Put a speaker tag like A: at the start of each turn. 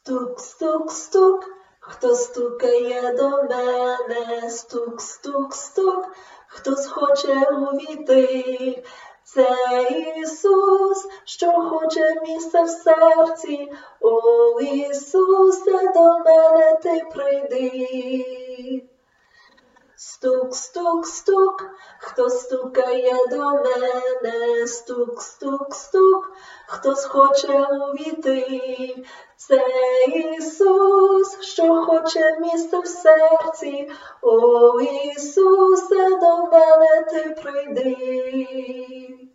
A: Стук, стук, стук, хто стукає до мене, стук, стук, стук, хтось хоче увійти. Це Ісус, що хоче місце в серці. О, Ісусе, до мене ти прийди. Стук, стук, стук, хто стукає до мене, стук, стук, стук, хтось хоче увійти. Це Ісус, що хоче місце в серці. О, Ісусе, до мене ти прийди.